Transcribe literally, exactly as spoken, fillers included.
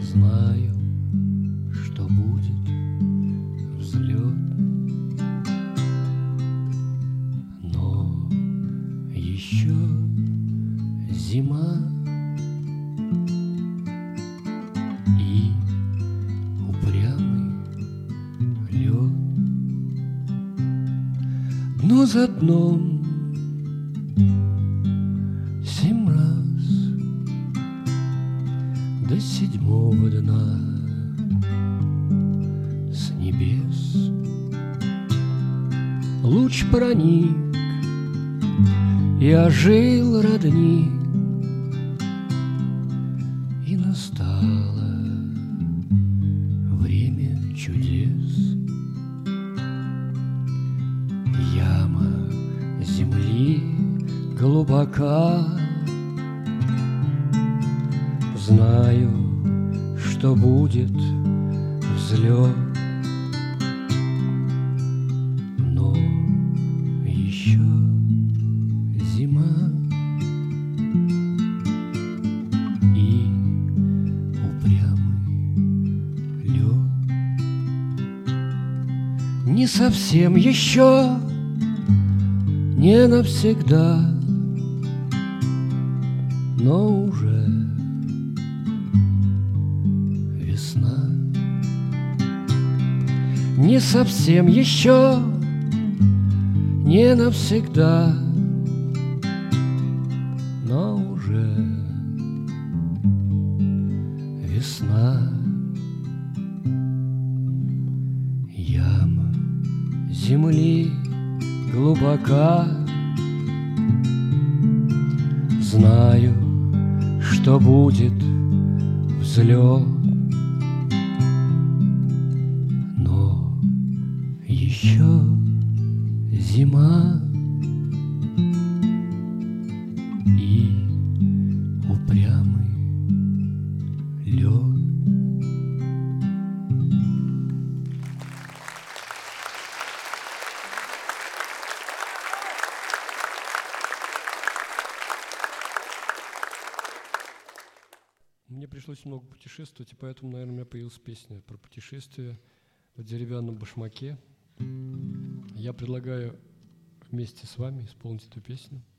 Знаю, что будет взлет, но еще зима, и упрямый лед дно за дном семь раз до седьмого дна с небес луч проник и ожил родник, и настало время чудес. Яма земли глубока, знаю, что будет взлет, но еще зима, и упрямый лед не совсем еще, не навсегда, но уже весна. Не совсем еще, не навсегда, но уже весна. Яма земли глубока, знаю, что будет взлет, но еще зима, и упрямый лед. Мне пришлось много путешествовать, и поэтому, наверное, у меня появилась песня про путешествие в деревянном башмаке. Я предлагаю вместе с вами исполнить эту песню.